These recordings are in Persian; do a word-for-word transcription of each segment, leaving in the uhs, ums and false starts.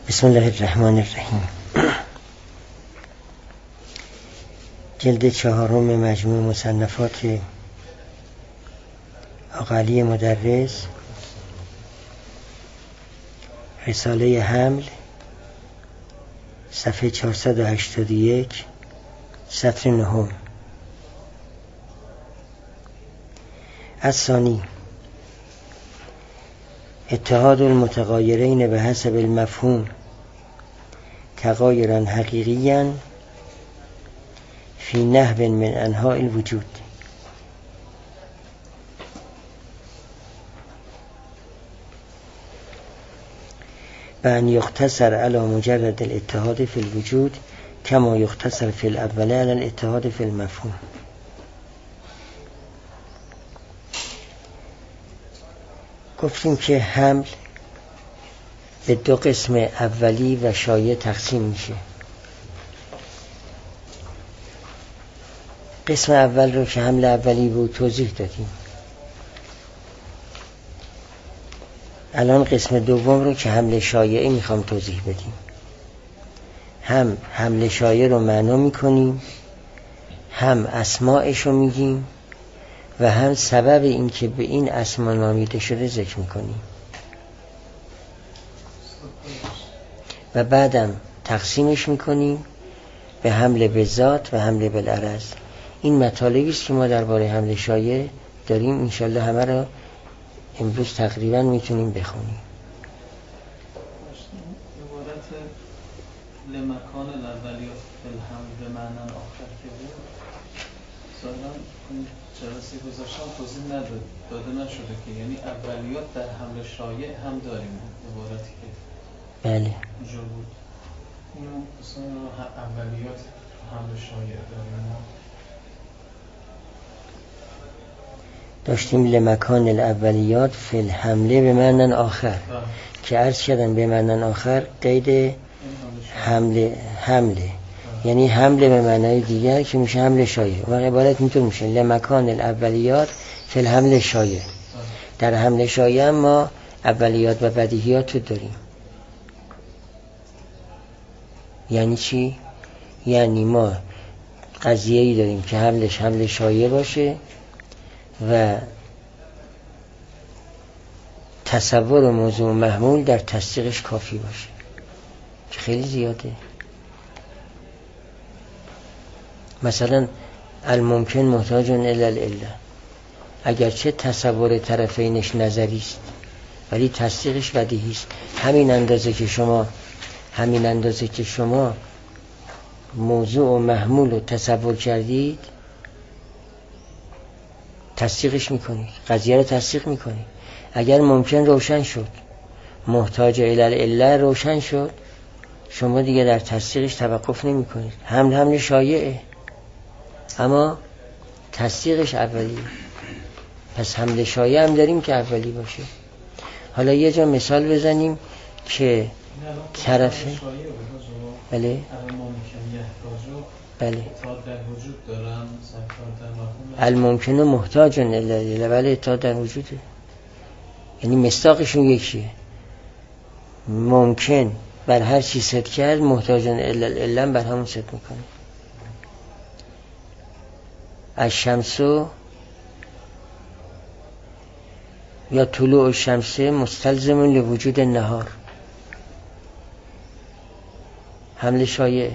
بسم الله الرحمن الرحیم. جلد چهارم مجموع مصنفات آقا علی مدرس، رساله حمل، صفحه چهارصد و هشتاد و یک، سطر نهم. الثانی اتحاد المتغایرین به حسب المفهوم تغایرا حقیقیا فی نحو من انواع الوجود. و ان یختصر علی مجرد الاتحاد فی الوجود کما یختصر فی الاول علی الاتحاد فی المفهوم. گفتیم که حمل به دو قسم اولی و شایع تقسیم میشه. قسم اول رو که حمل اولی بود توضیح دادیم. الان قسم دوم رو که حمل شایعی میخوام توضیح بدیم. هم حمل شایع رو معنا میکنیم، هم اسماءش رو میگیم و هم سبب این که به این اسما نامیده شده ذکر میکنیم و بعدم تقسیمش میکنیم به حمل به ذات و حمل بالعرض. این مطالبی است که ما درباره حمل شایع داریم. انشالله همه را امروز تقریبا میتونیم بخونیم. عبارت لمکان الاولیات بالحمل به معنی آخر که بود ظاهرا جلسه گذاشتم توضیح نداد داده نشده که یعنی اولیات در حمل شایع هم داریم. عبارتی که بله اینجا بود اینو مثلا اولیات حمل شایع داریم. داشتیم لمکان الاولیات فی الحمله به معنی آخر آه. که عرض شدن به معنی آخر قید حمله حمله آه. یعنی حمله به معنی دیگر که میشه حمل شایع و عبارت اینطور میشه لمکان الاولیات فی الحمل شایع. در حمل شایع ما اولیات و بدیهیات رو داریم. یعنی چی؟ یعنی ما قضیه‌ای داریم که حملش حمل شایع باشه و تصور موضوع محمول در تصدیقش کافی باشه که خیلی زیاده. مثلا الممکن محتاج الی العله، اگرچه تصور طرفینش نظری است ولی تصدیقش بدیهی است. همین اندازه که شما همین اندازه که شما موضوع و محمول رو تصور کردید تصدیقش میکنید، قضیه رو تصدیق میکنید. اگر ممکن روشن شد، محتاج الی العله روشن شد، شما دیگه در تصدیقش توقف نمیکنید. حمل حمل شایعه اما تصدیقش اولیه. پس حمل شایع هم داریم که اولی باشه. حالا یه جا مثال بزنیم که طرف بله بله الممکن محتاج الی العله ولی اتحاد در وجوده. یعنی مصداقشون یکیه. ممکن بر هر چی صدق کرد، محتاج الی العله بر همون صدق میکنه. الشمس یا طلوع الشمس مستلزم لوجود النهار. حمل شایع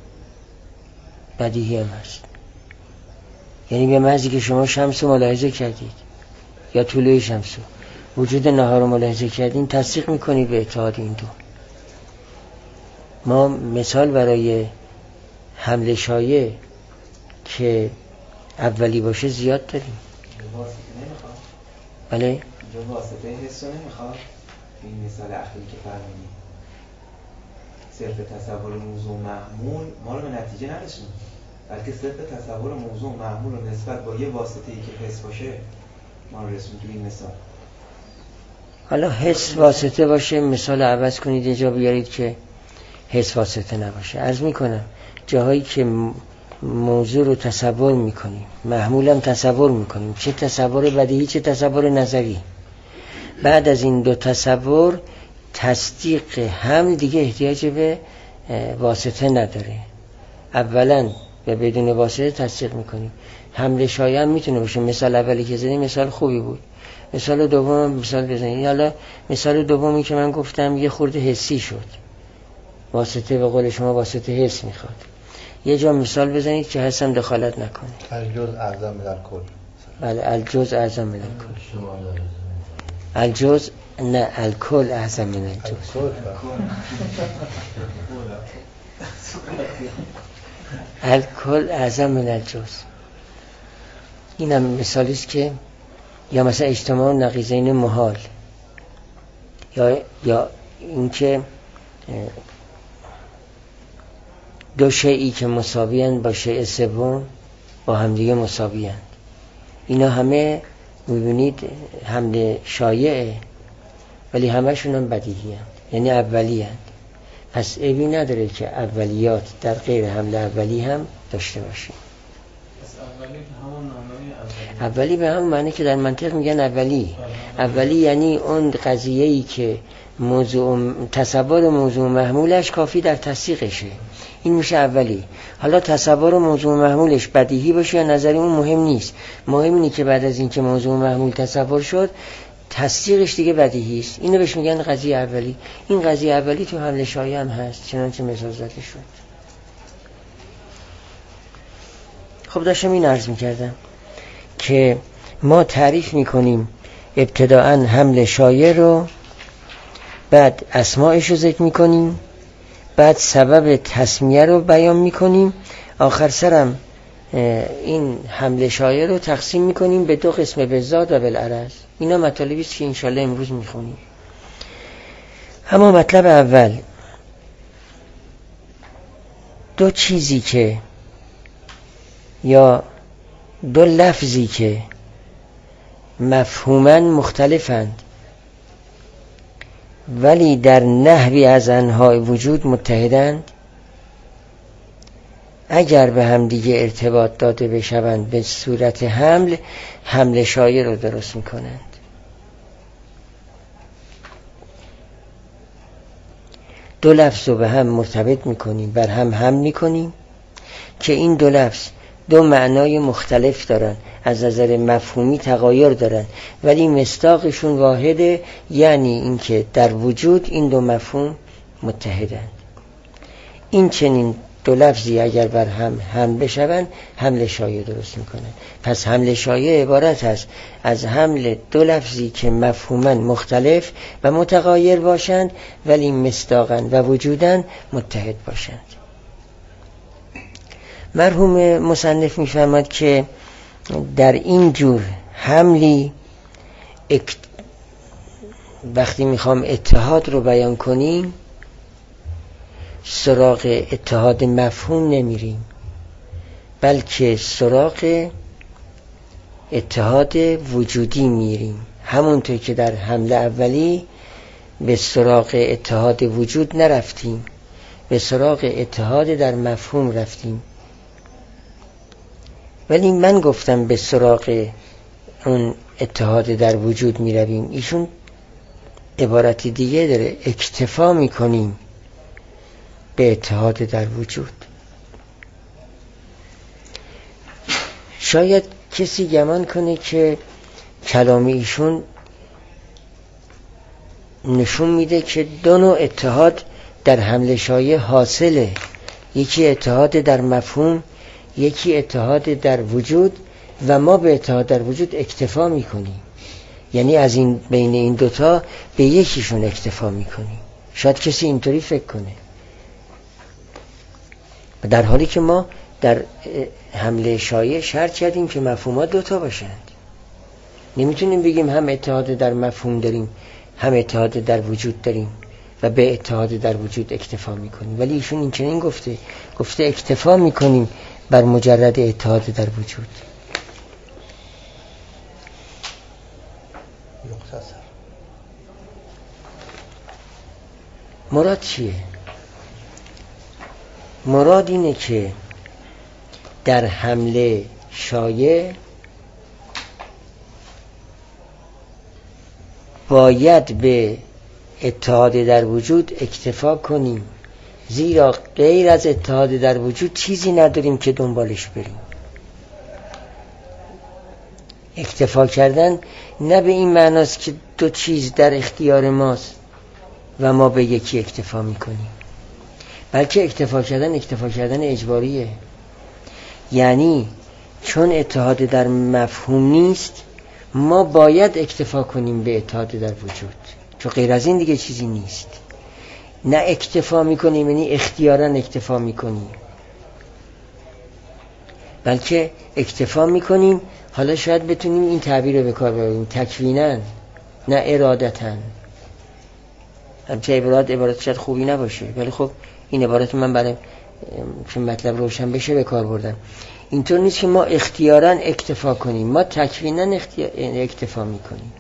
بدیهی هم هست. یعنی به محضی که شما شمس رو ملاحظه کردید یا طلوع شمس رو، وجود نهار رو ملاحظه کردین، تصدیق میکنید به اتحاد این دو. ما مثال برای حمل شایع که اولی باشه زیاد داریم. بله؟ اینجا واسطه حس رو نمیخواد. این مثال اخیری که فرمودید صرف تصور موضوع محمول ما رو به نتیجه نرسونه، بلکه صرف تصور موضوع محمول رو نسبت با یه واسطه‌ای که حس باشه ما رو رسون تو این مثال. حالا حس واسطه باشه، مثال عوض کنید یه جا بیارید که حس واسطه نباشه. عرض میکنم جاهایی که موضوع رو تصور میکنیم، محمولم تصور میکنیم، چه تصور بدیهی چه تصور نظری، بعد از این دو تصور تصدیق هم دیگه احتیاج به واسطه نداره. اولا و بدون واسطه تصدیق میکنیم. حمل شایع هم میتونه باشه. مثال اولی که زدیم مثال خوبی بود. مثال دوم مثال بزنید. حالا مثال دومی که من گفتم یه خورده حسی شد. واسطه به قول شما واسطه حس میخواد. یه جا مثال بزنید که حس هم دخالت نکنه. الجزء اعظم من الکل. بله الجزء اعظم من الکل. الجزء نه الکل اعظم من الجزء. الکل اعظم من الجزء. این هم مثالی است که یا مثلا اجتماع نقیضین محال، یا یا اینکه دو شیئی که مساوی‌اند با شیء سوم با همدیگه مساوی‌اند. اینا همه می‌بینید حمل شایعه، ولی همشون هم بدیهی‌اند، یعنی اولی‌اند. پس عیبی نداره که اولیات در غیر حمل اولی هم داشته باشیم. اولی به همون معنای اولی. اولی به همون معنی که در منطق میگن اولی. اولی یعنی اون قضیه‌ای که موضوع تصور موضوع محمولش کافی در تصدیقشه، این میشه اولی. حالا تصور موضوع محمولش بدیهی باشه یا نظری اون مهم نیست. مهم اینه که بعد از اینکه موضوع محمول تصور شد تصدیقش دیگه بدیهی است. اینو بهش میگن قضیه اولی. این قضیه اولی تو حمل شایع هم هست، چنانچه مثال زده شد. خب داشتم این عرض میکردم که ما تعریف میکنیم ابتداءً حمل شایع رو، بعد اسماعش رو ذکر میکنیم، بعد سبب تسمیه رو بیان میکنیم، آخر سرم این حمل شایع رو تقسیم میکنیم به دو قسم، به ذات و بالعرض. اینا مطالبی است که انشالله امروز میخونیم. اما مطلب اول، دو چیزی که یا دو لفظی که مفهوماً مختلفند ولی در نحوی از انواع وجود متحدند، اگر به هم دیگه ارتباط داده بشوند به صورت حمل، حمل شایع رو درست میکنند. دو لفظ رو به هم مرتبط میکنیم، بر هم حمل میکنیم که این دو لفظ دو معنای مختلف دارن، از نظر مفهومی تغایر دارن، ولی مصداقشون واحده، یعنی اینکه در وجود این دو مفهوم متحدند. این چنین دو لفظی اگر بر هم هم بشوند حمل شایع درست میکنند. پس حمل شایع عبارت است از حمل دو لفظی که مفهوما مختلف و متغایر باشند ولی مصداقاً و وجوداً متحد باشند. مرحوم مصنف میفرماد که در این جور حملی اک... وقتی میخوام اتحاد رو بیان کنیم سراغ اتحاد مفهوم نمیریم، بلکه سراغ اتحاد وجودی میریم. همونطور که در حمله اولی به سراغ اتحاد وجود نرفتیم، به سراغ اتحاد در مفهوم رفتیم. ولی من گفتم به سراغ اون اتحاد در وجود می رویم، ایشون عبارت دیگه داره، اکتفا می کنیم به اتحاد در وجود. شاید کسی گمان کنه که کلام ایشون نشون میده که دو نوع اتحاد در حمل شایع حاصله، یکی اتحاد در مفهوم، یکی اتحاد در وجود، و ما به اتحاد در وجود اکتفا میکنیم، یعنی از این بین این دوتا به یکیشون اکتفا میکنیم. شاید کسی اینطوری فکر کنه، در حالی که ما در حمله شایع شرط کردیم که مفهومات دوتا باشند. نمیتونیم بگیم هم اتحاد در مفهوم داریم هم اتحاد در وجود داریم و به اتحاد در وجود اکتفا میکنیم. ولی ایشون این چنین گفته گفته اکتفا میکنیم بر مجرد اتحاد در وجود. مراد چیه؟ مراد اینه که در حمله شایع باید به اتحاد در وجود اکتفا کنیم، زیرا غیر از اتحاد در وجود چیزی نداریم که دنبالش بریم. اکتفا کردن نه به این معناست که دو چیز در اختیار ماست و ما به یکی اکتفا میکنیم، بلکه اکتفا کردن اکتفا کردن اجباریه. یعنی چون اتحاد در مفهوم نیست، ما باید اکتفا کنیم به اتحاد در وجود، چون غیر از این دیگه چیزی نیست. نه اکتفا میکنیم یعنی اختیاراً اکتفا میکنیم، بلکه اکتفا میکنیم. حالا شاید بتونیم این تعبیر رو به کار ببریم، تکویناً نه ارادتاً. همچه عبارت عبارت شاید خوبی نباشه، ولی خب این عبارت من برای چون مطلب روشن بشه به کار بردم. اینطور نیست که ما اختیاراً اکتفا کنیم، ما تکویناً اختیار... اکتفا میکنیم.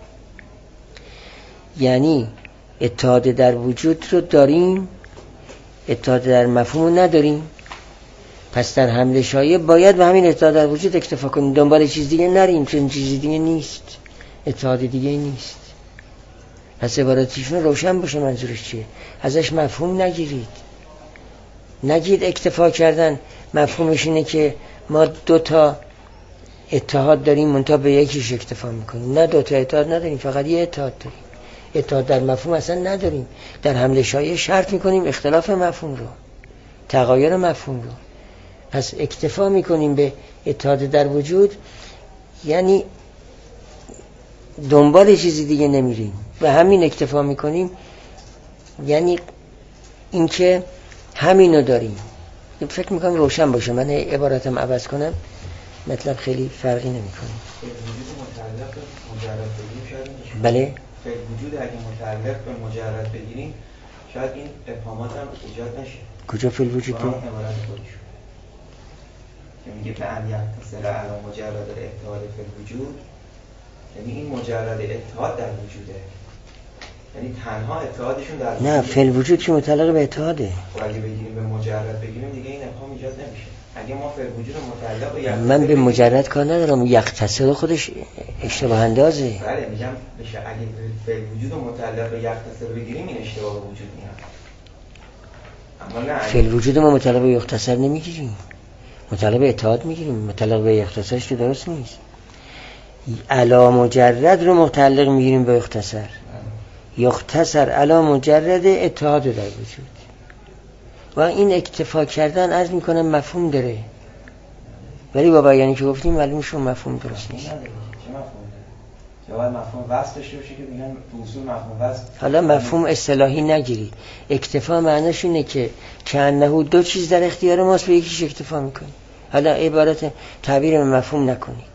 یعنی اتحاد در وجود رو داریم، اتحاد در مفهوم رو نداریم. پس در حمله شایع باید به همین اتحاد در وجود اکتفا کنیم، دنبال چیز دیگه نریم، چون چیز دیگه نیست، اتحاد دیگه نیست. پس عبارتیشون روشن باشه منظورش چیه، ازش مفهوم نگیرید. نگید اکتفا کردن مفهومش اینه که ما دو تا اتحاد داریم منتها به یکیش اکتفا میکنیم. نه، دو تا اتحاد نداریم، فقط یه اتحاد داریم. اتحاد در مفهوم اصلا نداریم. در حمله شایع شرط میکنیم اختلاف مفهوم رو، تغایر مفهوم رو. پس اکتفا میکنیم به اتحاد در وجود، یعنی دنبال چیزی دیگه نمیریم، به همین اکتفا میکنیم. یعنی اینکه همینو داریم. فکر میکنم روشن باشه. من عبارتم عوض کنم مطلب خیلی فرقی نمیکنه. بله، فعل وجود اگه متعلق به مجرد بگیریم شاید این ابهامات هم ایجاد نشه. کجا فعل وجود ده؟ عبارت خودشون که میگه که ان یتصل علی مجرد اتحاد فعل وجود، یعنی این مجرد اتحاد در وجوده، یعنی تنها اتحادشون در وجوده. نه، فعل وجود که متعلق به اتحاده. و اگه بگیریم به مجرد بگیریم دیگه این ابهام ایجاد نمیشه. اگه ما فعل وجود متعلق به یتصل، من به مجرد کار ندارم، یتصل خودش اشتباه اندازه. بله میگم بشه اگه فعل وجود متعلق به یتصل بگیریم این اشتباه وجود میاد. اما نه، فعل وجود ما متعلق به یتصل نمیگیریم، متعلق به اتحاد میگیریم. متعلق به یتصلش که درست نیست. علا مجرد رو متعلق میگیریم به یختصر. یختصر علا مجرد اتحاد در وجود. و این اکتفا کردن عرض میکنم مفهوم داره، ولی با بیانی که گفتیم معلوم شون مفهوم درست نیست. چه مفهوم داره؟ جواب مفهوم وصف داشته باشه که میگن تو اصول مفهوم وصف. حالا مفهوم اصطلاحی نگیرید. اکتفا معناش اینه که کأنه دو چیز در اختیار ماست، به یکیش اکتفا میکنید. حالا عبارت تعبیر به مفهوم نکنید.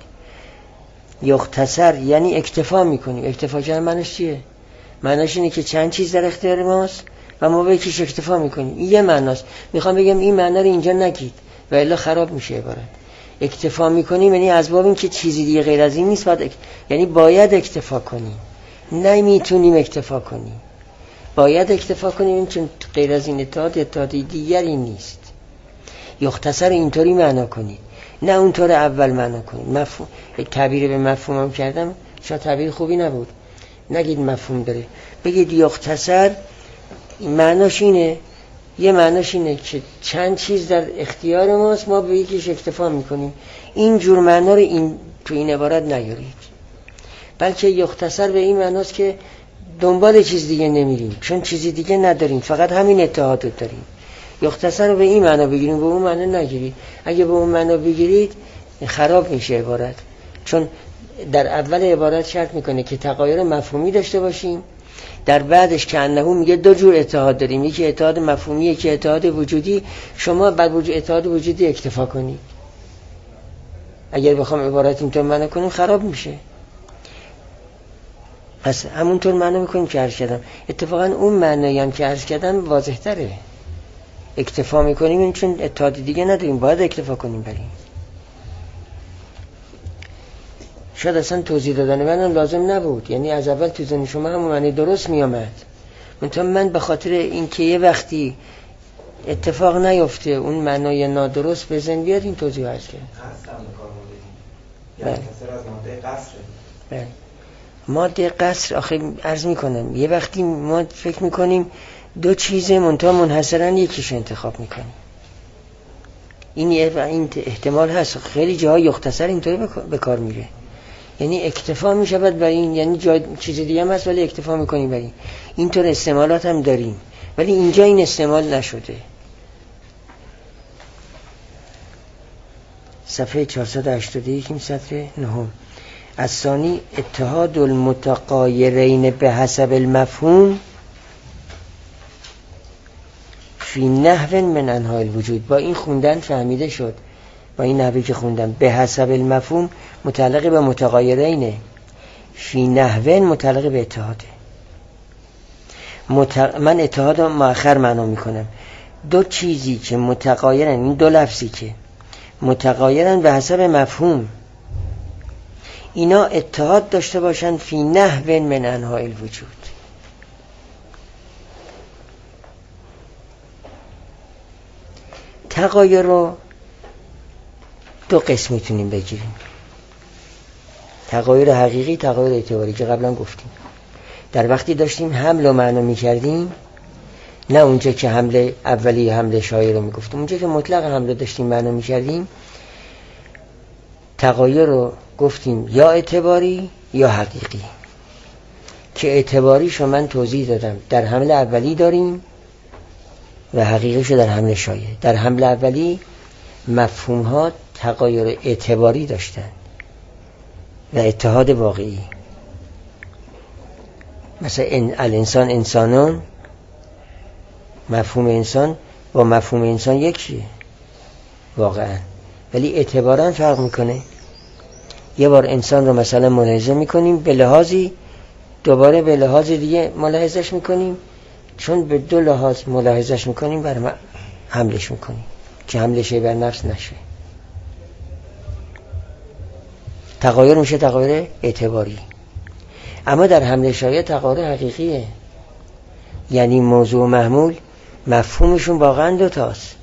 یختصر یعنی اکتفا میکنیم. اکتفا کردن معناش چیه؟ معناش اینه که چند چیز در اختیار ماست و ما به یکیش اکتفا میکنیم. این یه معناست. میخوام بگم این معنی رو اینجا نگید و الا خراب میشه عبارت. اکتفا میکنیم یعنی از باب این که چیزی دیگه غیر از این نیست، باید اک... یعنی باید اکتفا کنیم، نمیتونیم اکتفا کنیم، باید اکتفا کنیم، چون غیر از این اتحاد اتحاد دیگری نیست. یختصر اینطوری معنا کنید، نه اونطور اول معنا کنید. مفهوم تعبیر به مفهومم کردم، شاید تعبیر خوبی نبود. نگید مفهوم داره، بگید یختصر. معناش اینه، یه معناش اینه که چند چیز در اختیار ماست، ما به یکیش اکتفا میکنیم. این جور معنا رو این تو این عبارت نیارید، بلکه یختصر به این معناست که دنبال چیز دیگه نمیریم، چون چیزی دیگه نداریم، فقط همین اتحاد رو داریم. یختصر رو به این معنا بگیریم، به اون معنا نگیرید. اگه به اون معنا بگیرید خراب میشه عبارت، چون در اول عبارت شرط میکنه که تغایر مفهومی داشته باشیم، در بعدش که انه میگه دو جور اتحاد داریم، یکی اتحاد مفهومی، یکی اتحاد وجودی. شما بر وجود اتحاد وجودی اکتفا کنید. اگر بخوام عبارت اینطور معنا کنیم خراب میشه. پس همونطور معنا میکنیم که عرض کردم. اتفاقا اون معنایی هم که عرض کردم واضح تره. اکتفا میکنیم این چون اتحاد دیگه نداریم، باید اکتفا کنیم بریم. شاید اصلا توضیح دادن منم لازم نبود، یعنی از اول تو ذهن شما همون معنی درست میامد. منتها من به خاطر اینکه یه وقتی اتفاق نیفته اون معنای نادرست به ذهن بیاد این توضیح عرض کردم. قصد هم کار بودیم، یعنی کسر از ماده قصره. بله. ماده قصر آخه عرض میکنم یه وقتی ما فکر میکنیم دو چیز منتها منحصرا یکیش انتخاب میکنیم. این این احتمال هست، خیلی جاها یختصر اینطوری به کار میره، یعنی اکتفا میشود بر این، یعنی جای چیز دیگه هم هست ولی اکتفا میکنیم بر این. اینطور استعمالات هم داریم ولی اینجا این استعمال نشده. صفحه چهارصد و هشتاد و یک این سطر نهم. الثانی اتحاد المتغایرین به حسب المفهوم فی نحو من انواع الوجود. با این خوندن فهمیده شد، با این نحوی که خوندم به حسب المفهوم متعلق به متغایرینه، فی نحو متعلق به اتحاده. مت... من اتحاد رو مؤخر معنا میکنم. دو چیزی که متغایرن، این دو لفظی که متغایرن به حسب مفهوم، اینا اتحاد داشته باشن فی نحو من انواع الوجود. تغایر رو دو قسم میتونیم بگیریم، تغایر حقیقی، تغایر اعتباری که قبلا گفتیم. در وقتی داشتیم حمل و معنا میکردیم، نه اونجا که حمله اولی حمله شایع رو میگفتیم، اونجا که مطلق حمله داشتیم معنا میکردیم، تغایر رو گفتیم یا اعتباری یا حقیقی. که اعتباریشو من توضیح دادم، در حمله اولی داریم و حقیقیشو در حمله شایع. در حمله اولی مفهوم ها تغایر اعتباری داشتن و اتحاد واقعی. مثلا الانسان انسانان، مفهوم انسان با مفهوم انسان یکیه واقعا، ولی اعتبارا فرق میکنه. یه بار انسان رو مثلا ملاحظه میکنیم به لحاظی، دوباره به لحاظ دیگه ملاحظش میکنیم، چون به دو لحاظ ملاحظش میکنیم بر ما حملش میکنیم که حملش بر نفس نشه. تغایر میشه تغایر اعتباری. اما در حمله شایع تغایر حقیقیه، یعنی موضوع و محمول مفهومشون واقعا دو تاست.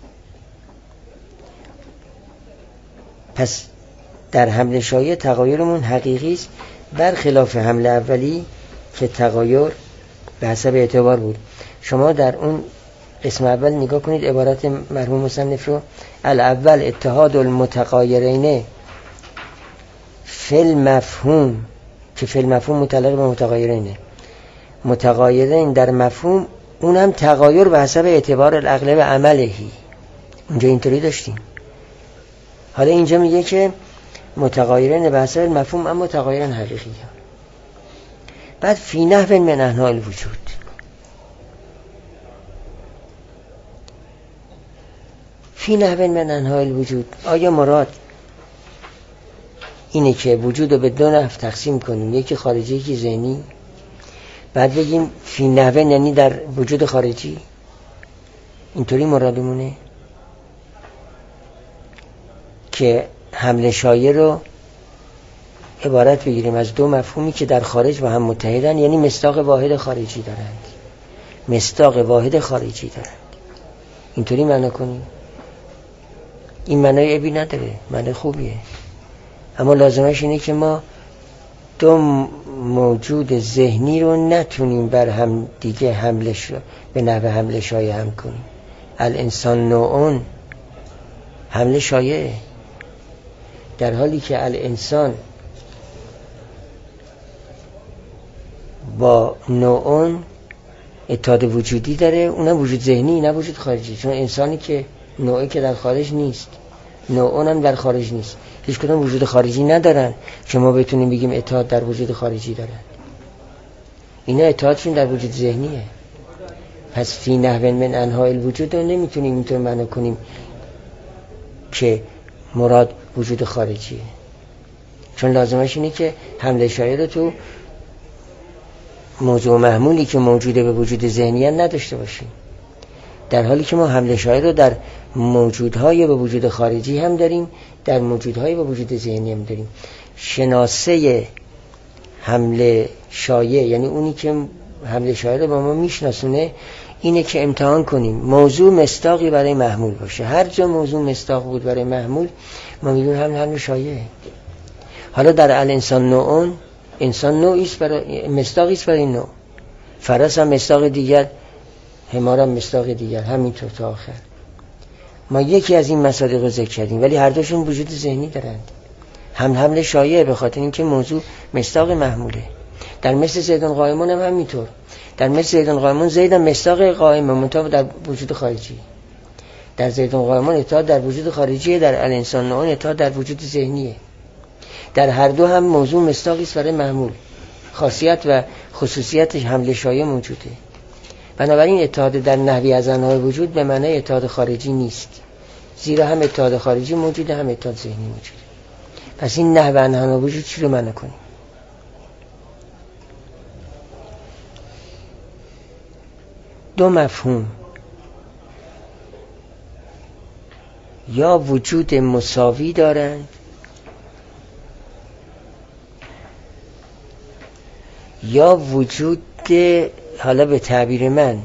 پس در حمله شایع تغایرمون حقیقی است، برخلاف حمله اولی که تغایر به حسب اعتبار بود. شما در اون قسم اول نگاه کنید عبارت مرحوم مصنف رو. الاول اتحاد المتغایرین فی المفهوم، که فی المفهوم متعلق به متغایرینه، متغایرین در مفهوم، اونم تغایر به حسب اعتبار العقل و عملهی. اونجا اینطوری داشتیم. حالا اینجا میگه که متغایرین به حسب مفهوم اما تغایرین حقیقی. بعد فی نحو من انواع الوجود، فی نحو من انواع الوجود، آیا مراد اینه که وجود رو به دو نحو تقسیم کنیم، یکی خارجی یکی ذهنی، بعد بگیم فی نحو یعنی در وجود خارجی؟ اینطوری مرادمونه که حمله شایع رو عبارت بگیریم از دو مفهومی که در خارج با هم متحدن، یعنی مصداق واحد خارجی دارند، مصداق واحد خارجی دارند. اینطوری معنا کنیم. این معنای عیبی نداره، معنای خوبیه، اما لازمش اینه که ما دو موجود ذهنی رو نتونیم بر هم دیگه حمله شا... به نحو حمله شایع هم کنیم. الانسان نوعون حمله شایعه، در حالی که الانسان با نوعون اتحاد وجودی داره، اونم وجود ذهنی نه وجود خارجی، چون انسانی که نوعی که در خارج نیست، نوعون هم در خارج نیست، هیچ کدوم وجود خارجی ندارن که ما بتونیم بگیم اتحاد در وجود خارجی دارن. اینا اتحادشون در وجود ذهنیه. پس فی نحو من انواع الوجود رو نمیتونیم اینطور معنا کنیم که مراد وجود خارجیه، چون لازمش اینه که حمله شایع رو تو موضوع محمولی که موجوده به وجود ذهنی نداشته باشیم، در حالی که ما حمله شایع رو در موجودهای به وجود خارجی هم داریم، در موجودهای به وجود ذهنی هم داریم. شناسه حمله شایع، یعنی اونی که حمله شایع رو با ما میشناسونه، اینه که امتحان کنیم موضوع مصداقی برای محمول باشه. هر جا موضوع مصداق بود برای محمول، ما میگیم هم حمله شایع. حالا در الانسان نوعون انسان نوعی است، برای مصداقی است برای نوع. فرس هم مصداق دیگر، حمار هم مصداق دیگر، همینطور تا آخر. ما یکی از این مصادیق رو ذکر کردیم، ولی هر دوشون وجود ذهنی دارند. هم حمل شایعه به خاطر اینکه موضوع مصداق محموله. در مثل زیدون قائمون هم همینطور. در مثل زیدون قائمون زیدم مصداق قائم منتها در وجود خارجی. در زیدون قائمون اتحاد در وجود خارجی، در الانسان نوعان اتحاد در وجود ذهنیه. در هر دو هم موضوع مصداقی است برای محمول. خاصیت و خصوصیت حمل شایعه موجوده. بنابراین اتحاد در نحوی از انواع وجود به معنای اتحاد خارجی نیست، زیرا هم اتحاد خارجی موجوده هم اتحاد ذهنی موجوده. پس این نحوه انواع وجود چی رو معنی کنیم؟ دو مفهوم، یا وجود مساوی دارند یا وجود، حالا به تعبیر من،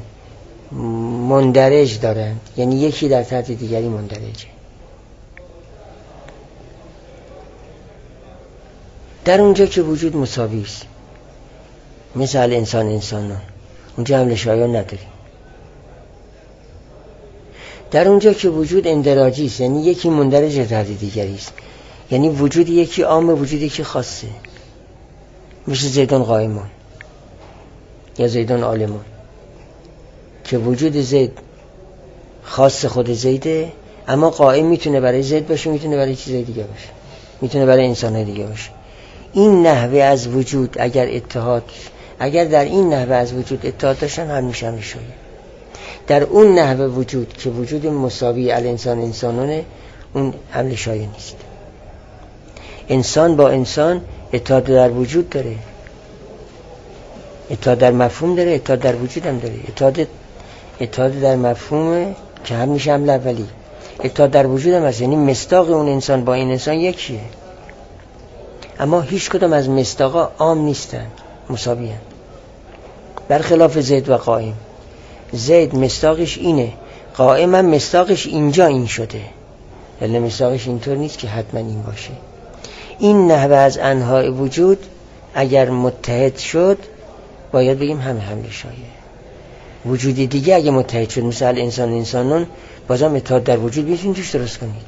مندرج دارند، یعنی یکی در تحت دیگری مندرجه. در اونجا که وجود مساوی است، مثل انسان انسانان، اونجا حمل شایعه نداریم. در اونجا که وجود اندراجی است، یعنی یکی مندرج تحت دیگری است، یعنی وجود یکی عامه، وجود یکی خاصه، مثل زیدون قائمون یا زیدون عالمون، که وجود زید خاص خود زیده، اما قائم میتونه برای زید باشه، میتونه برای چیزای دیگه باشه، میتونه برای انسانهای دیگه باشه. این نحوه از وجود اگر اتحاد، اگر در این نحوه از وجود اتحاد داشتن، هم میشن میشویه. در اون نحوه وجود که وجود مساوی الانسان انسانونه، اون حمل شایعه نیست. انسان با انسان اتحاد در وجود داره، اتحاد در مفهوم داره، اتحاد در وجود هم داره. اتحاد اتحاد در مفهوم که هم میشه حمل اولی، اتحاد در وجود هم هست، یعنی مصداق اون انسان با این انسان یکیه، اما هیچ کدام از مصداقا عام نیستن، مساوی هستند. برخلاف زید و قائم، زید مصداقش اینه، قائم هم مصداقش اینجا این شده، ولی مصداقش اینطور نیست که حتما این باشه. این نحوه از انواع وجود اگر متحد شد، باید بگیم همه حمل شایعه. وجودی دیگه اگه متحد شد، مثل انسان انسانون، بازم اتحاد در وجود میتونید توش درست کنید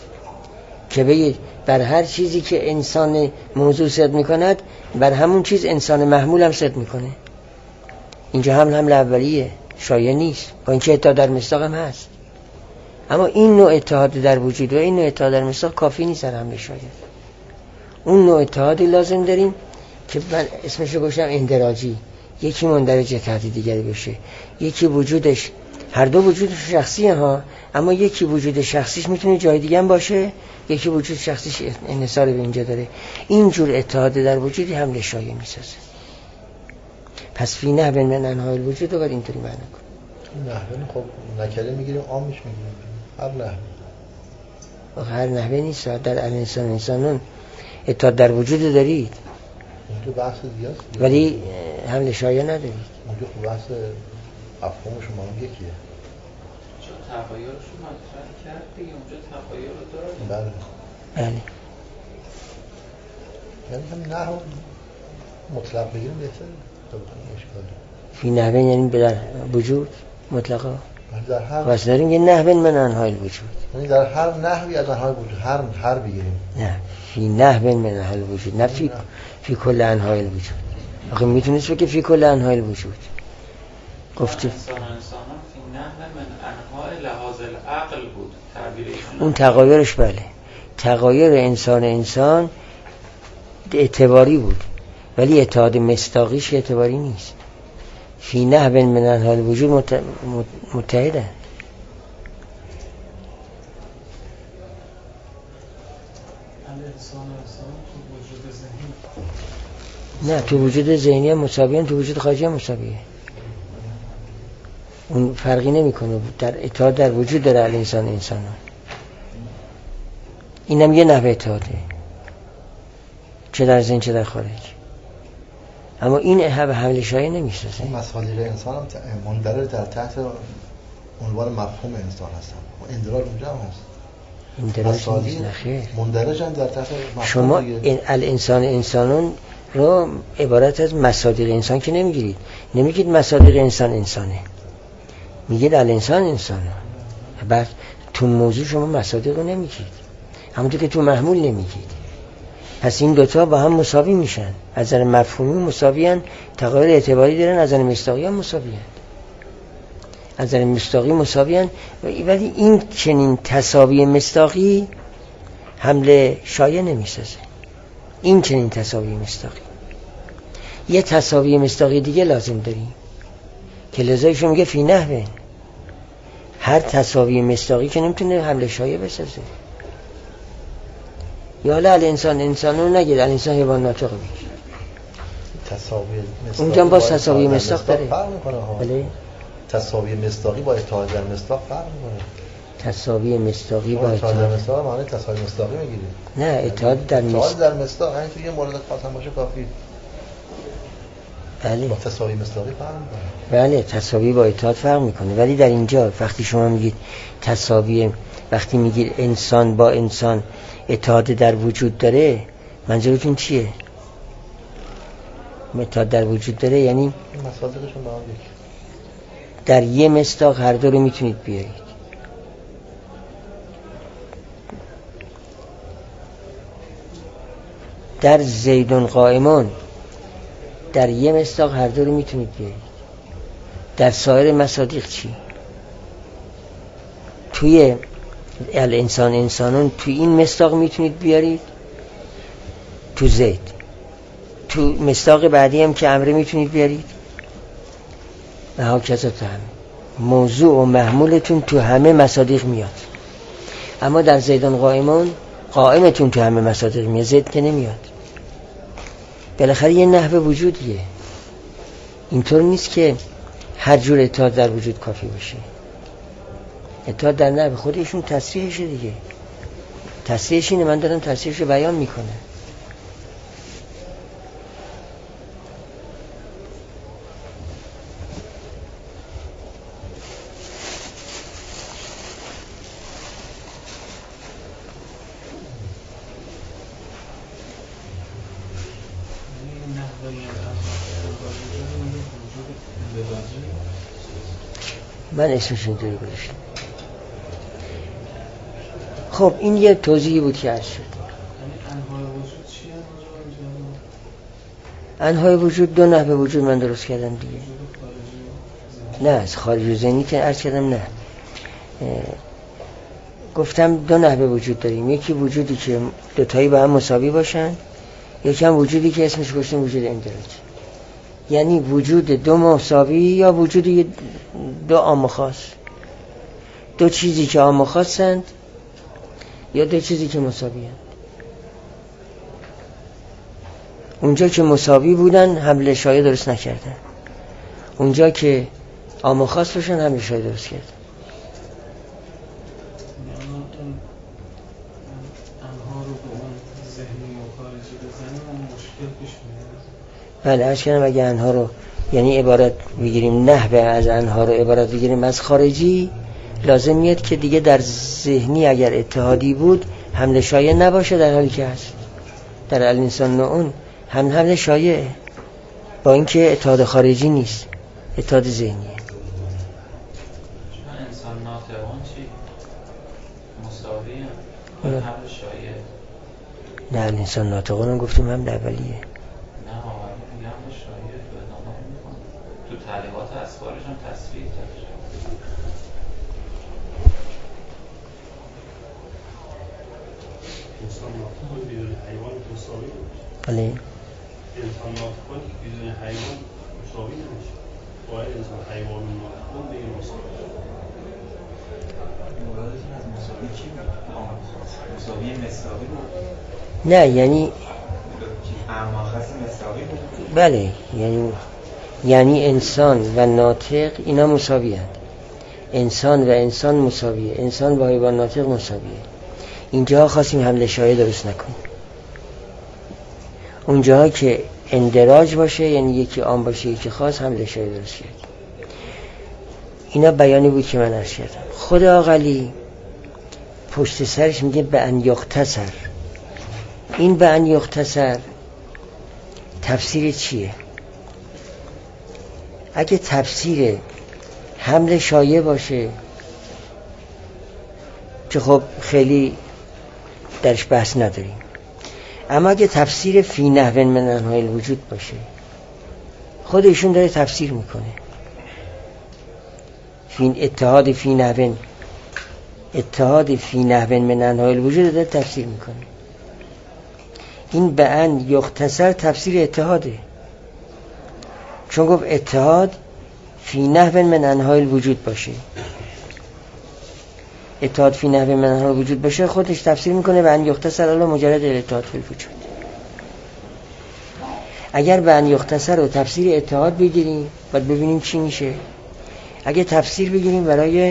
که بگید بر هر چیزی که انسان موضوع صدق میکند، بر همون چیز انسان محمول هم صدق میکنه. اینجا هم حمل اولیه، شایعه نیست، با اینکه اتحاد در مصداق هم هست. اما این نوع اتحاد در وجود و این نوع اتحاد در مصداق کافی نیست در حمل شایعه. اون نوع اتحادی لازم داریم که من اسمشو گوشم اندراجی، یکی مندرج تحت دیگری بشه، یکی وجودش، هر دو وجود شخصی ها، اما یکی وجود شخصیش میتونه جای دیگه هم باشه، یکی وجود شخصیش انحصار به اینجا داره. اینجور اتحاد در وجودی حمل شایعه میسازه. پس فی نحو من انواع الوجود رو باید اینطوری معنی کنیم. نحوه خب نکره میگیریم، عامش میگیریم، هر نحوه هر نحوه نیست. در الانسان انسانون اتحاد در وجود دارید، اونجا بحث دیگه است، ولی حمل شایعه ندارید. اونجا خب بحث افهام شما هم یکیه، چون تغییرش رو مطرح کرد دیگه، اونجا تغییر رو داره. بله بله، یعنی همین نحو مطلق بگیریم بهتره. طب اشکالی فی نحوه یعنی در وجود مطلقا، در هر واسه داریم یه نحوه من انهای الوجود، یعنی در هر نحوی از انهای وجود، هر هر بگیریم، نه فی نحوه من انهای الوجود، نه فی فی کل انهای الوجود. آخه میتونست بگه فی کل انهای الوجود. گفته انسان انسان فی نحوه من انهای لحاظ العقل بود تعبیرشون. اون تغایرش بله، تغایر انسان انسان اعتباری بود، ولی اتحاد مصداقیش اعتباری نیست. فی نحو من انواع الوجود مت... متحده. نه تو وجود ذهنی هم مساویه، تو وجود خارجی هم مساویه. اون فرقی نمیکنه، در اتحاد در وجود داره الانسان انسان. اینم یه نحوه اتحاده، چه در ذهن چه در خارج. اما این به حمل شایعه نمی‌سازه. این مصالح انسان هم مندرج در تحت عنوان مفهوم انسان هستن. اندراج اونجا هم هست. اندراج نیست، نخیر. مندرج هم در تحت مفهوم. شما این الانسان انسانون رو عبارت از مصادیق انسان که نمیگیرید. نمیگید مصادیق انسان انسانه، میگید الانسان انسانه. بعد تو موضوع شما مصادیق رو نمیگید، همونطور که تو محمول نمیگید. پس این دوتا با هم مساوی میشن، از نظر مفهومی مساویان، تغایر اعتباری دارن، از نظر مصداقی هم مساویان، از نظر مصداقی مساویان. ولی این چنین تساوی مصداقی حمله شایع نمیسازه. این چنین تساوی مصداقی، یه تساوی مصداقی دیگه لازم داریم که لذایشو میگه فی نحوه. هر تساوی مصداقی که نمیتونه حمله شایع بسازه. یا حالا الانسان انسان رو نگید، الانسان حیوان ناطق بگید. تساوی مصداقی اونجا با تساوی مصداق داره فرق میکنه ها. بله. تساوی مصداقی با اتحاد در مصداق فرق میکنه. تساوی مصداقی با اتحاد در اتحاد مصداق معنی تساوی مصداقی میگیره. نه، اتحاد در مصداق، اتحاد در مصداق یعنی تو یه مورد خاص هم باشه کافی. بله. با تساوی مصداقی فرق میکنه. بله، تساوی با اتحاد فرق میکنه. ولی در اینجا وقتی شما میگید تساوی، وقتی میگید انسان با انسان اتحاد در وجود داره، منظورتون چیه؟ اتحاد در وجود داره یعنی مصادیقشون با هم یک. در یه مصداق هر دو رو میتونید بیارید. در زیدون قائمون در یه مصداق هر دو رو میتونید بیارید. در سایر مصادیق چی؟ توی الانسان انسانون توی این مصداق میتونید بیارید، تو زید. تو مصداق بعدی هم که امره میتونید بیارید و ها کذا تا همه. موضوع و محمولتون تو همه مصادیق میاد. اما در زیدان قائمون قائمتون تو همه مصادیق میاد، زید که نمیاد. بالاخره یه نحوه وجودیه. اینطور نیست که هر جور اتحاد در وجود کافی باشه. اتحاد در نحوه خودشون تصریحشه دیگه. تصریحش اینه، من دارم تصریحش رو بیان میکنه. من اسمش اینطوری گذاشتم. خب این یه توضیحی بود که عرض شد. انواع وجود دو نحوه وجود من درست کردم دیگه. نه از خارج و ذهنی که عرض کردم نه. گفتم دو نحوه وجود داریم. یکی وجودی که دوتایی با هم مساوی باشن، یکی هم وجودی که اسمش گذاشتیم وجود اندراج. یعنی وجود دو مساوی یا وجودی دو عام و خاص، دو چیزی که عام و خاصند یا دو چیزی که مساوی هستند. اونجا که مساوی بودن حمله شایع درست نکردن، اونجا که عام و خاص باشن حمله شایع درست کردن. بله عرض کردم اگه انها رو یعنی عبارت بگیریم، نحوه از انها رو عبارت بگیریم از خارجی، لازم میاد که دیگه در ذهنی اگر اتحادی بود حمله شایع نباشه، در حالی که هست در الانسان نوعون هم حمله شایع، با اینکه اتحاد خارجی نیست، اتحاد ذهنیه. انسان ناطقان چی؟ مساوی هم حمله شایع؟ نه الانسان ناطقان هم گفتیم هم اولیه. تو تعلیقات اسفارش هم تصویر کرده. انسان ناطقان بدون حیوان مساوی نمیشه. بله. انسان ناطقان بدون حیوان مساوی نمیشه. باید انسان حیوان ناطقان بگیر مساوی. مرادتون از مساوی چی بود؟ مساوی مساوی بود؟ نه یعنی اما خاص مساوی بود؟ بله یعنی یعنی انسان و ناطق اینا مساوی هست. انسان و انسان مساویه، انسان با حیوان ناطق مساویه. اینجا خواستیم حمله شایع درست نکنیم. اونجاها که اندراج باشه یعنی یکی عام باشه یکی خاص، حمله شایع درست کرد. اینا بیانی بود که من عرض کردم. خود آقلی پشت سرش میگه به ان یختصر. این به ان یختصر تفسیر چیه؟ اگه تفسیر حمل شایع باشه که خب خیلی درش بحث نداریم، اما اگه تفسیر فی نحو من انواع الوجود باشه، خود ایشون داره تفسیر میکنه. فی اتحاد فی نحو اتحاد فی نحو من انواع الوجود داره تفسیر میکنه. این به ان یختصر تفسیر اتحاده، چون گفت اتحاد فی نحو من انواع الوجود باشه. اتحاد فی نحو من انواع الوجود باشه خودش تفسیر میکنه به ان یختصر علی مجرد الاتحاد فی الوجود. اگر به ان یختصر رو تفسیر اتحاد بگیریم باید ببینیم چی میشه. اگه تفسیر بگیریم برای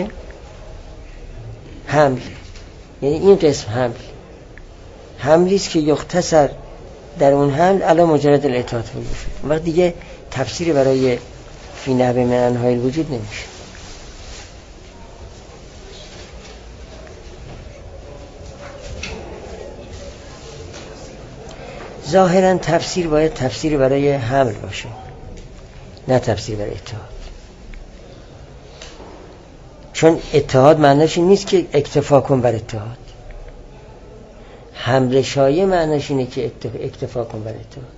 حمل، یعنی این قسم حمل حملی است که یختصر در اون حمل علی مجرد الاتحاد فی الوجود، وقت دیگه تفسیر برای فی نحو من انواع الوجود نمیشه. ظاهرا تفسیر باید تفسیر برای حمل باشه، نه تفسیر برای اتحاد، چون اتحاد معناش این نیست که اکتفا کن بر اتحاد. حمل شایع معناش اینه که اکتفا کن بر اتحاد.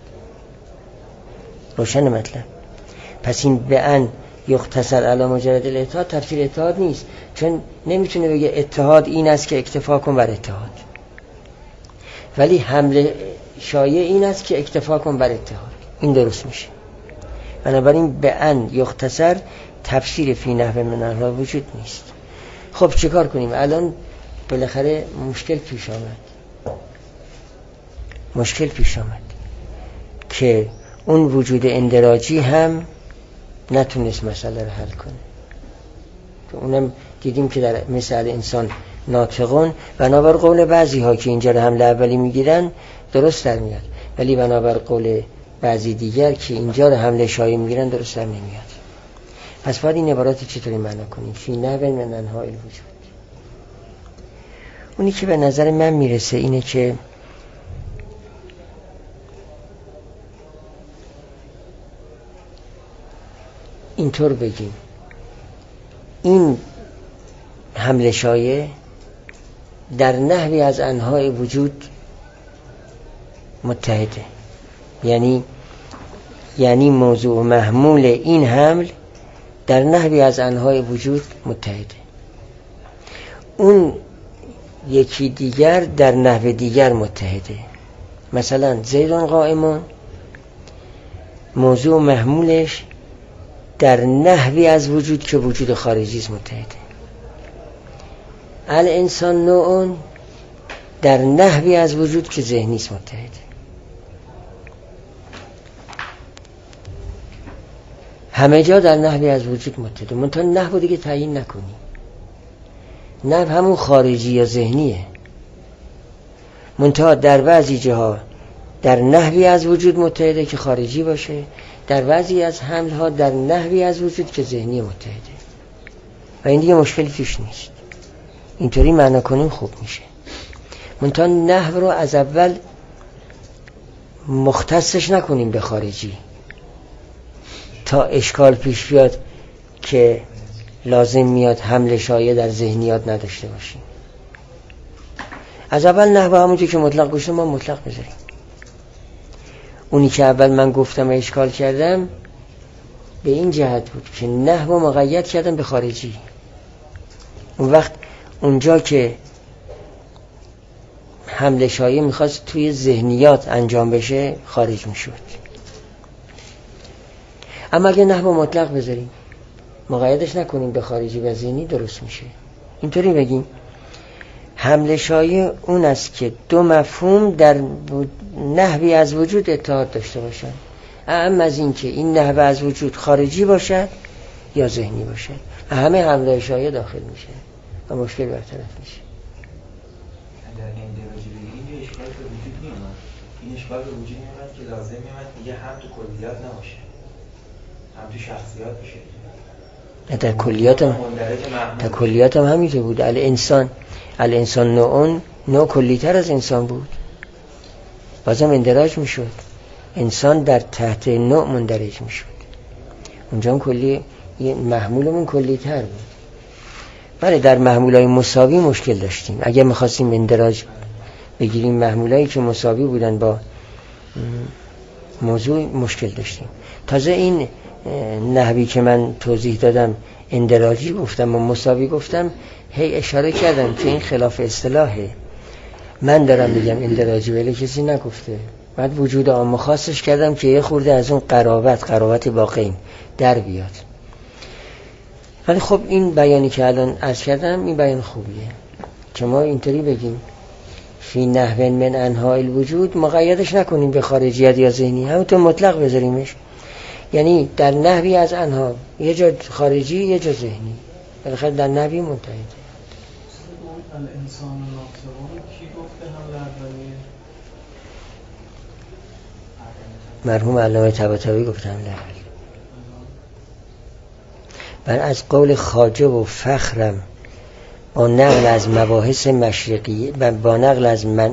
روشن مطلب؟ پس این به ان یختصر علی مجرد الاتحاد تفسیر اتحاد نیست، چون نمیتونه بگه اتحاد این است که اکتفا کن بر اتحاد، ولی حمل شایع این است که اکتفا کن بر اتحاد. این درست میشه. بنابراین به ان یختصر تفسیر فی نحو من انواع وجود نیست. خب چیکار کنیم؟ الان بالاخره مشکل پیش آمد مشکل پیش آمد که اون وجود اندراجی هم نتونست مسئله رو حل کنه. اونم دیدیم که در مثل انسان ناطقون بنابر قول بعضی ها که اینجا رو حمله اولی میگیرن درست در میاد، ولی بنابر قول بعضی دیگر که اینجا رو حمله شایع میگیرن درست در نمیاد. پس باید این عبارات چطوری معنا کنیم؟ فی نحو من انواع الوجود. اونی که به نظر من میرسه اینه که اینطور بگیم این حمله شایع در نحوی از انواع وجود متحده، یعنی یعنی موضوع محمول این حمل در نحوی از انواع وجود متحده. اون یکی دیگر در نحو دیگر متحده. مثلا زیدون قائمون موضوع محمولش در نحوی از وجود که وجود خارجی است متحده. الانسان نوعون در نحوی از وجود که ذهنی است متحده. همه جا در نحوی از وجود متحده. منتها نحو دیگه تعیین نکنی. نحو همون خارجی یا ذهنیه، منتها در بعضی جاها در نحوی از وجود متحده که خارجی باشه، در بعضی از حملها در نحوی از وجود که ذهنی متحده، و این دیگه مشکلی توش نیست. اینطوری معنا کنیم خوب میشه. منتها نحو رو از اول مختصش نکنیم به خارجی تا اشکال پیش بیاد که لازم میاد حمل شایع در ذهنیات نداشته باشیم. از اول نحو همونجور که مطلق گوشتم ما مطلق بذاریم. اونی که اول من گفتم اشکال کردم به این جهت بود که نحو مقید کردم به خارجی. اون وقت اونجا که حمل شایع میخواست توی ذهنیات انجام بشه خارج میشد. اما اگه نحو مطلق بذاریم مقیدش نکنیم به خارجی و ذهنی درست میشه. اینطوری بگیم حمل شایع اون است که دو مفهوم در نحوی از وجود اتحاد داشته باشند، اهم از این که این نحو از وجود خارجی باشد یا ذهنی باشد، همه حمل شایع داخل میشه و مشکل برطرف میشه. در اندراجی بگیریم یه اشکال به وجود میومد. این اشکال به وجود میومد که لازم میومد دیگه هم تو کلیات نباشه، هم تو شخصیات بشه. در کلیات هم در کلیات هم همینطور بود. الانسان الانسان نوعون نوع کلیتر از انسان بود، بازم اندراج میشد. انسان در تحت نوع مندرج می شد. اونجا هم کلی محمولمون کلی تر بود. بله در محمولای مساوی مشکل داشتیم. اگر میخواستیم اندراج بگیریم محمولایی که مساوی بودن با موضوع مشکل داشتیم. تازه این نحوی که من توضیح دادم اندراجی گفتم و مساوی گفتم، هی اشاره کردم که این خلاف اصطلاحه. من دارم بگم اندراجی ولی کسی نگفته. بعد وجود عام خاصش کردم که یه خورده از اون قرابت قرابت باقی در بیاد. ولی خب این بیانی که الان عرض کردم این بیان خوبیه که ما اینطوری بگیم فی نحو من انواع الوجود، مقیدش نکنیم به خارجیت یا ذهنی، همونطور مطلق بذاریمش. یعنی در نحوی از انها یه جا خارجی یه جا ذهنی، بالاخره در نحوی منتهیه. الانسان ناطقون کی گفته حمله اولیه؟ مرحوم علامه طباطبایی گفتن حمله اولیه. من از قول خواجه و فخرم با نقل از مباحث مشرقی، با نقل از من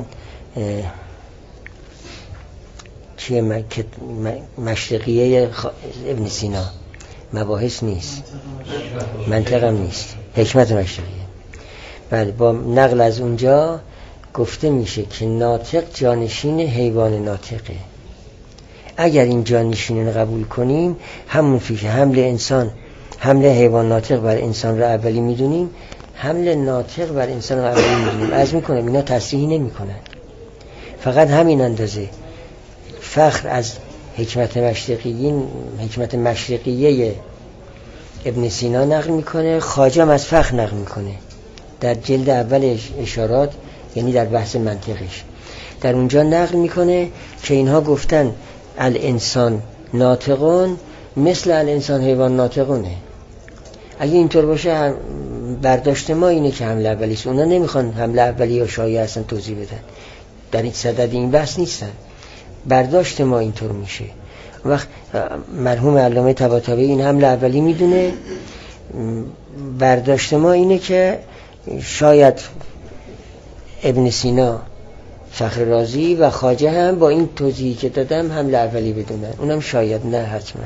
چیه م... مشرقیه خ... ابن سینا، مباحث نیست، منطقم نیست، حکمت مشرقیه. بله با نقل از اونجا گفته میشه که ناطق جانشین حیوان ناطقه. اگر این جانشین رو قبول کنیم، همون فیش حمل انسان حمله حیوان ناطق بر انسان را اولی میدونیم، حمل ناطق بر انسان را اولی میدونیم. عرض میکنم اینا تصریح نمی کنن، فقط همین اندازه. فخر از حکمت مشرقیین، حکمت مشرقیه ابن سینا نقل میکنه، خواجه هم از فخر نقل میکنه در جلد اول اشارات، یعنی در بحث منطقش. در اونجا نقل میکنه که اینها گفتن الانسان ناطقون مثل الانسان حیوان ناطقونه. اگه اینطور باشه برداشت ما اینه که حمله اولیست. اونا نمیخوان حمله اولی یا شایعه اصلا توضیح بدن، در این صدد این بحث نیستن. برداشت ما اینطور میشه. وقت مرحوم علامه طباطبایی این حمله اولی میدونه، برداشت ما اینه که شاید ابن سینا، فخر رازی و خواجه هم با این توضیحی که دادم حمله اولی بدونن. اونم شاید، نه حتما.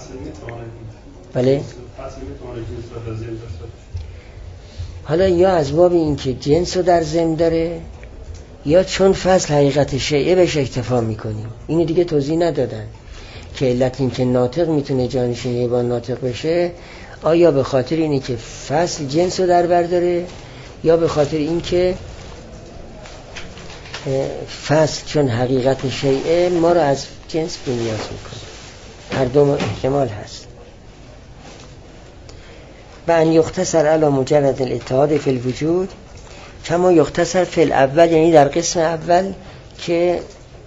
بله؟ حالا یا از باب این که جنس رو در ضمن داره، یا چون فصل حقیقت شیعه بهش اکتفا میکنیم. اینو دیگه توضیح ندادن که علت این که ناطق میتونه جانشین حیوان ناطق بشه، آیا به خاطر اینه که فصل جنس رو در بر داره، یا به خاطر این که فصل چون حقیقت شیعه ما رو از جنس بی‌نیاز میکنه. هر دو احتمال هست. و ان یختصر علی مجرد الاتحاد فی الوجود کما یختصر فی الاول، یعنی در قسم اول که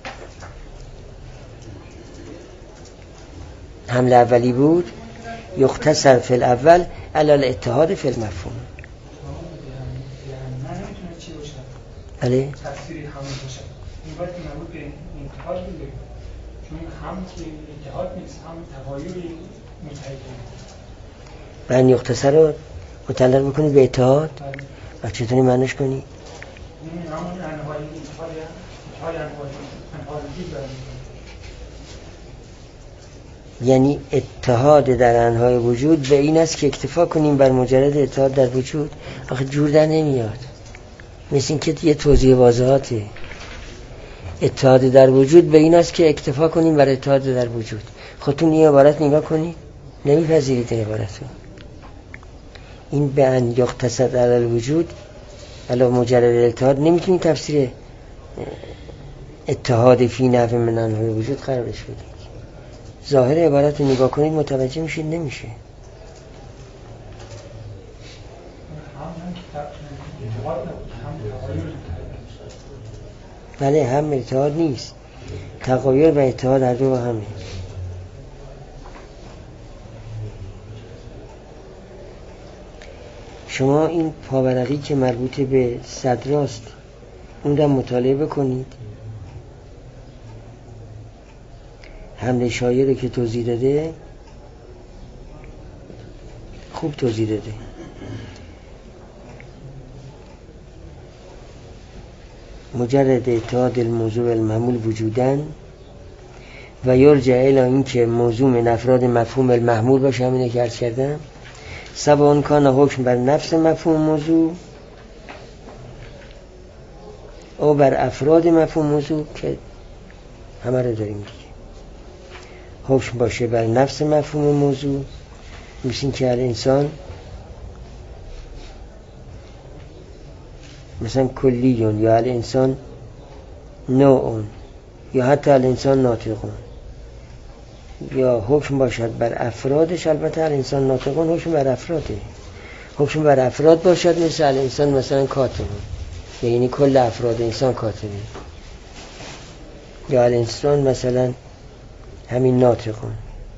حمله اولی بود، یختصر فی الاول علی الاتحاد فی المفهوم. بله تفسیری همون باشه. این باید که مربوط به انتحاد بگیم، چون هم که انتحاد نیست، هم تغایری متحدی. و این یختصر رو متعلق بکنید به اتحاد و چطوری معنیش کنید؟ این همون انواع انتحاد انتحاد انواع انتحاد یعنی اتحاد در انواع وجود به این است که اکتفا کنیم بر مجرد اتحاد در وجود. آخه جور در نمیاد، مثل این که یه توضیح واضحاته. اتحاد در وجود به این است که اکتفا کنیم بر اتحاد در وجود. خودتون این عبارت نگاه کنید، نمیپذیرید این عبارت رو. این به ان یختصر علی الوجود علی مجرد اتحاد نمیتونید تفسیر اتحاد فی نحو من انواع وجود قرارش بدید. ظاهر عبارت رو نگاه کنید متوجه میشید نمیشه. بله هم اتحاد نیست، تغایر و اتحاد هر دو با همه. شما این پاورقی که مربوط به صدراست اون رو مطالعه بکنید. حمله شایعه رو که توضیح داده خوب توضیح داده. مجرد اتحاد الموضوع المعمول وجودن و یرجع الی این که موضوع من افراد مفهوم المحمول باشه، همینه که عرض کردم. سواء کان حکم بر نفس مفهوم موضوع او بر افراد مفهوم موضوع، که همه رو داریم دیگه. حکم باشه بر نفس مفهوم موضوع، مثل که الانسان مثلا کلیون، یا الانسان نوعون، یا حتی الانسان ناطقون. یا حکم باشد بر افرادش، البته الانسان ناطقون حکم بر افراده. حکم بر افراد باشد مثل الانسان مثلا کاتبون، یعنی کل افراد انسان کاتبه. یا الانسان مثلا همین ناطقون.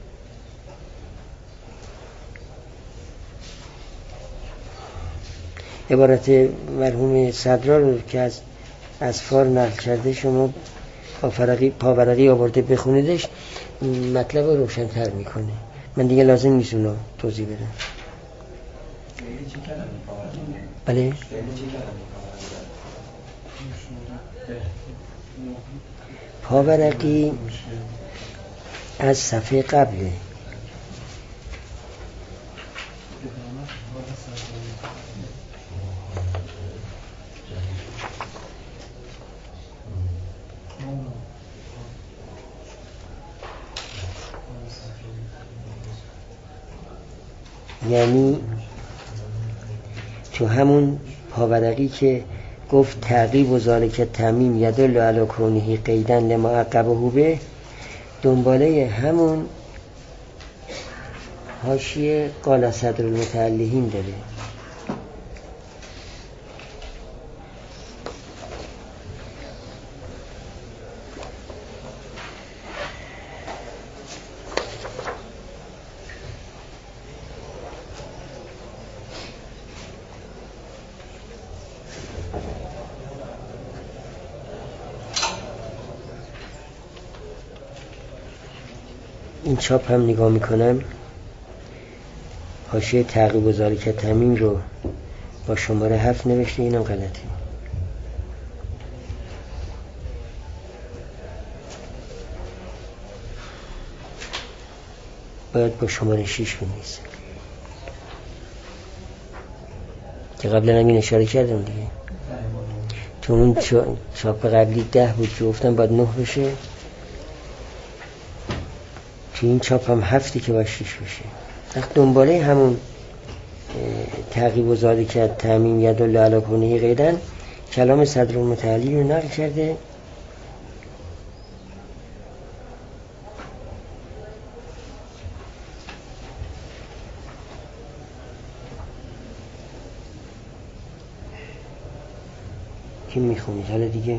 عبارت مرحوم صدرا رو که از اسفار نقل کرده شما پاورقی پاورقی آورده بخونیدش، مطلب رو روشن‌تر میکنه. من دیگه لازم نیست اونو توضیح بدم. بله؟ پاورقی از صفحه قبله. یعنی تو همون پاورقی که گفت تعقیب و ذالک تمیم یدل علی کونه قیدن لما عقبه به، دنباله همون حاشیه قال صدر المتعلهین داره. این چاپ هم نگاه میکنم، حاشیه تعقیب و ذالک تمیم رو با شماره هفت نوشته، اینم غلطه. باید با شماره شیش بنویسه که قبلا هم این اشاره کردم دیگه. تو اون چاپ قبلی ده بود که گفتم باید نه بشه، تو این چاپ هم هفتی که باید شیش بشه. وقت دنباله همون تعقیب و ذالک تمیم یدل علی کونه قیدن کلام صدر المتعلی رو نقل کرده. که میخونید حالا دیگه.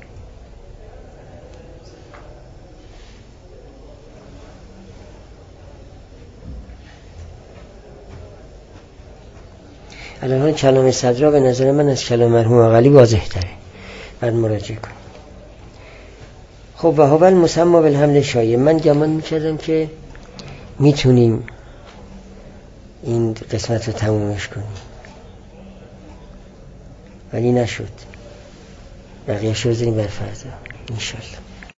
الان کلام صدرا به نظر من از کلام مرحوم اقلی واضح تره، بعد مراجعه کنیم. خب و هو المسمى بالحمل شایع. من گمان میکردم که میتونیم این قسمت رو تمومش کنیم، ولی نشد. بقیه شو بزنیم بر فردا انشالله.